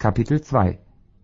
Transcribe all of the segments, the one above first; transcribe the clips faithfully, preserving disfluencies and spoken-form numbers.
Kapitel zwei.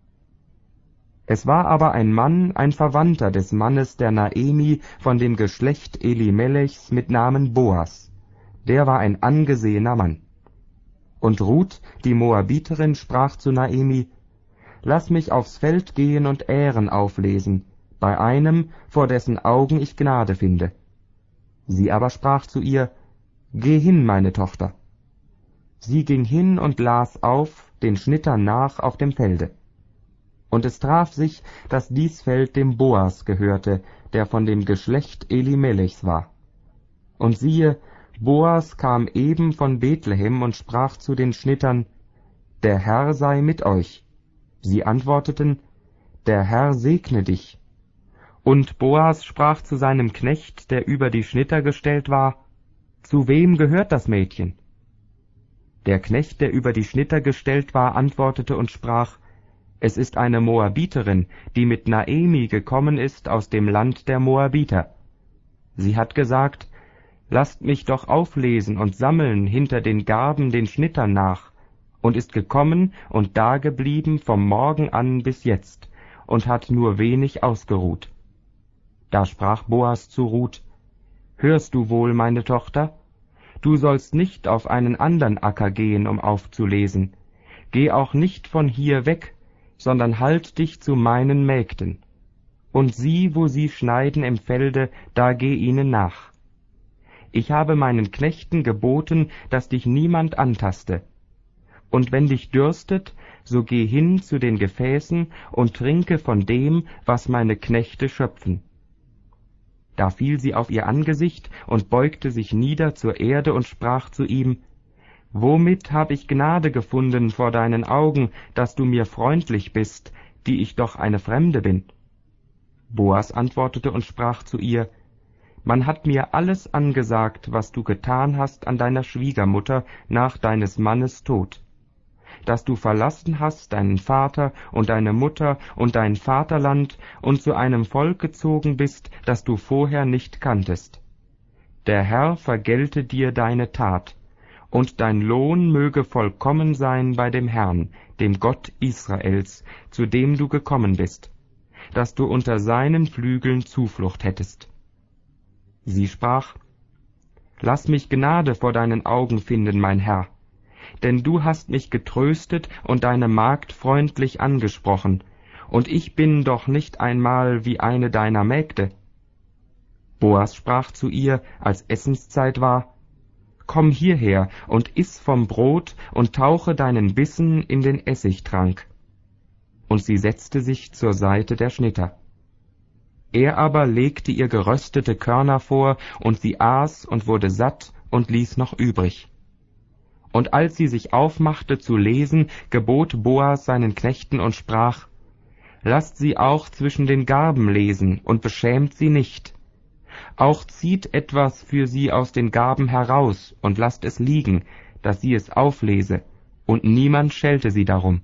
Es war aber ein Mann, ein Verwandter des Mannes der Naemi von dem Geschlecht Elimelechs mit Namen Boas. Der war ein angesehener Mann. Und Ruth, die Moabiterin, sprach zu Naemi: Lass mich aufs Feld gehen und Ähren auflesen, bei einem, vor dessen Augen ich Gnade finde. Sie aber sprach zu ihr: Geh hin, meine Tochter. Sie ging hin und las auf, den Schnittern nach, auf dem Felde. Und es traf sich, dass dies Feld dem Boas gehörte, der von dem Geschlecht Elimelechs war. Und siehe, Boas kam eben von Bethlehem und sprach zu den Schnittern: Der Herr sei mit euch. Sie antworteten: Der Herr segne dich. Und Boas sprach zu seinem Knecht, der über die Schnitter gestellt war: Zu wem gehört das Mädchen? Der Knecht, der über die Schnitter gestellt war, antwortete und sprach: Es ist eine Moabiterin, die mit Naemi gekommen ist aus dem Land der Moabiter. Sie hat gesagt: Lasst mich doch auflesen und sammeln hinter den Garben den Schnittern nach, und ist gekommen und dageblieben vom Morgen an bis jetzt, und hat nur wenig ausgeruht. Da sprach Boas zu Ruth: Hörst du wohl, meine Tochter? Du sollst nicht auf einen andern Acker gehen, um aufzulesen. Geh auch nicht von hier weg, sondern halt dich zu meinen Mägden. Und sieh, wo sie schneiden im Felde, da geh ihnen nach. Ich habe meinen Knechten geboten, dass dich niemand antaste. Und wenn dich dürstet, so geh hin zu den Gefäßen und trinke von dem, was meine Knechte schöpfen. Da fiel sie auf ihr Angesicht und beugte sich nieder zur Erde und sprach zu ihm: Womit hab ich Gnade gefunden vor deinen Augen, dass du mir freundlich bist, die ich doch eine Fremde bin? Boas antwortete und sprach zu ihr: Man hat mir alles angesagt, was du getan hast an deiner Schwiegermutter nach deines Mannes Tod, dass du verlassen hast deinen Vater und deine Mutter und dein Vaterland und zu einem Volk gezogen bist, das du vorher nicht kanntest. Der Herr vergelte dir deine Tat, und dein Lohn möge vollkommen sein bei dem Herrn, dem Gott Israels, zu dem du gekommen bist, dass du unter seinen Flügeln Zuflucht hättest. Sie sprach: Lass mich Gnade vor deinen Augen finden, mein Herr, denn du hast mich getröstet und deine Magd freundlich angesprochen, und ich bin doch nicht einmal wie eine deiner Mägde. Boas sprach zu ihr, als Essenszeit war: Komm hierher und iss vom Brot und tauche deinen Bissen in den Essigtrank. Und sie setzte sich zur Seite der Schnitter. Er aber legte ihr geröstete Körner vor, und sie aß und wurde satt und ließ noch übrig. Und als sie sich aufmachte zu lesen, gebot Boas seinen Knechten und sprach: Lasst sie auch zwischen den Garben lesen und beschämt sie nicht. Auch zieht etwas für sie aus den Garben heraus und lasst es liegen, dass sie es auflese, und niemand schelte sie darum.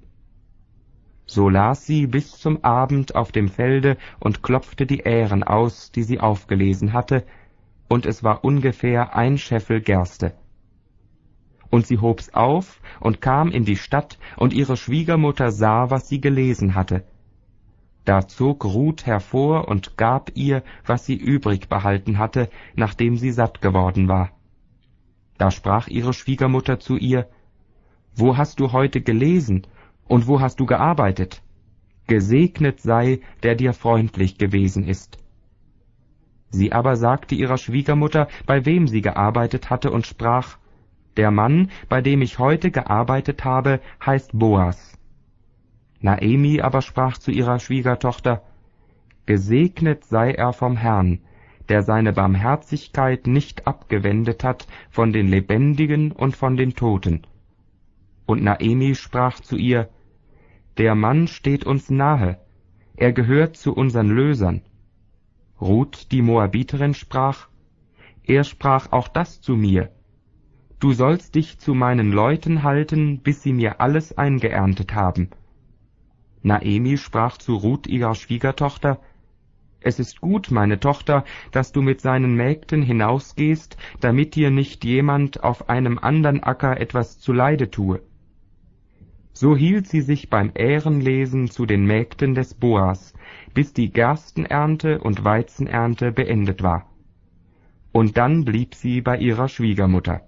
So las sie bis zum Abend auf dem Felde und klopfte die Ähren aus, die sie aufgelesen hatte, und es war ungefähr ein Scheffel Gerste. Und sie hob's auf und kam in die Stadt, und ihre Schwiegermutter sah, was sie gelesen hatte. Da zog Ruth hervor und gab ihr, was sie übrig behalten hatte, nachdem sie satt geworden war. Da sprach ihre Schwiegermutter zu ihr: Wo hast du heute gelesen, und wo hast du gearbeitet? Gesegnet sei, der dir freundlich gewesen ist. Sie aber sagte ihrer Schwiegermutter, bei wem sie gearbeitet hatte, und sprach: Der Mann, bei dem ich heute gearbeitet habe, heißt Boas. Naemi aber sprach zu ihrer Schwiegertochter: Gesegnet sei er vom Herrn, der seine Barmherzigkeit nicht abgewendet hat von den Lebendigen und von den Toten. Und Naemi sprach zu ihr: Der Mann steht uns nahe, er gehört zu unseren Lösern. Ruth, die Moabiterin, sprach: Er sprach auch das zu mir: Du sollst dich zu meinen Leuten halten, bis sie mir alles eingeerntet haben. Naemi sprach zu Ruth ihrer Schwiegertochter: Es ist gut, meine Tochter, dass du mit seinen Mägden hinausgehst, damit dir nicht jemand auf einem andern Acker etwas zuleide tue. So hielt sie sich beim Ährenlesen zu den Mägden des Boas, bis die Gerstenernte und Weizenernte beendet war. Und dann blieb sie bei ihrer Schwiegermutter.